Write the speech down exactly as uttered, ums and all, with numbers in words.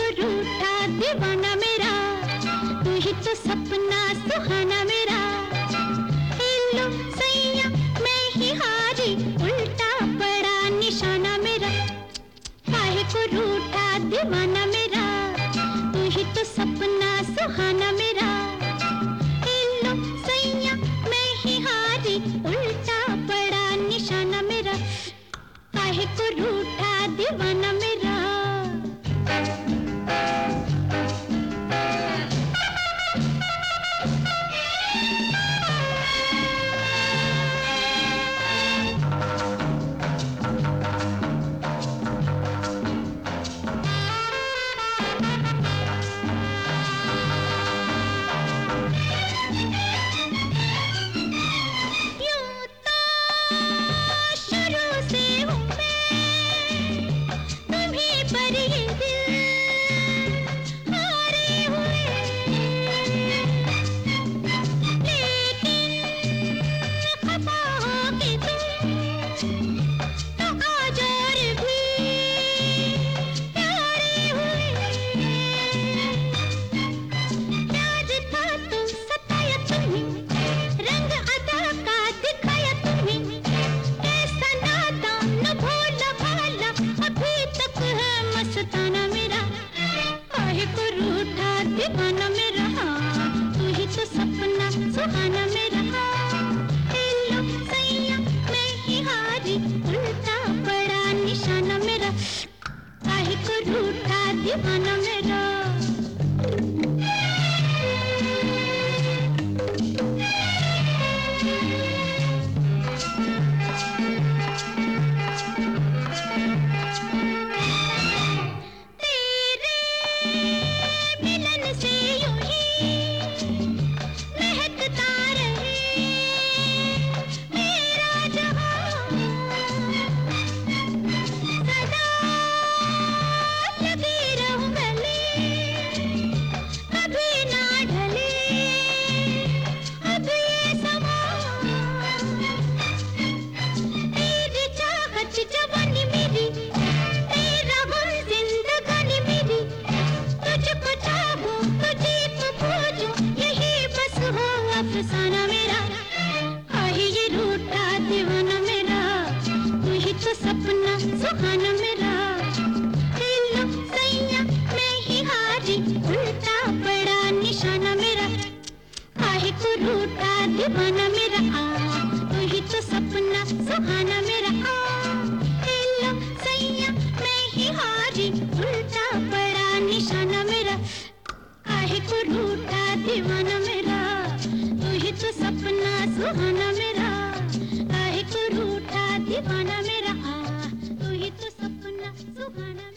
रूठा दीवाना मेरा, तू ही तो सपना सुहाना मेरा। हेलो सैया मैं ही हारी, उल्टा पड़ा निशाना मेरा। काहे को रूठा दीवाना मेरा, तू ही तो सपना सुहाना मेरा। हेलो सैया मैं ही हारी, उल्टा पड़ा निशाना मेरा। काहे को रूठा दीवाना मेरा। दीवाना मेरा, तू ही तो सपना सुहाना मेरा। हेलो सैया मैं ही हारी, उल्टा पड़ा निशाना मेरा। काहे को रूठा दीवाना मेरा। अफसाना मेरा, काहे ये रूठा दीवाना मेरा, तू ही तो सपना सुहाना मेरा। हेलो सैया मैं ही हारी, उल्टा पड़ा निशाना मेरा। काहे को रूठा दीवाना मेरा, तू ही तो सपना सुहाना मेरा। हेलो सैया मैं ही हारी, उल्टा पड़ा निशाना मेरा। काहे को रूठा दीवाना मेरा, तू ही तो सपना सुहाना मेरा। काहे को रूठा दीवाना मेरा, तू ही तो सपना सुहाना मेरा।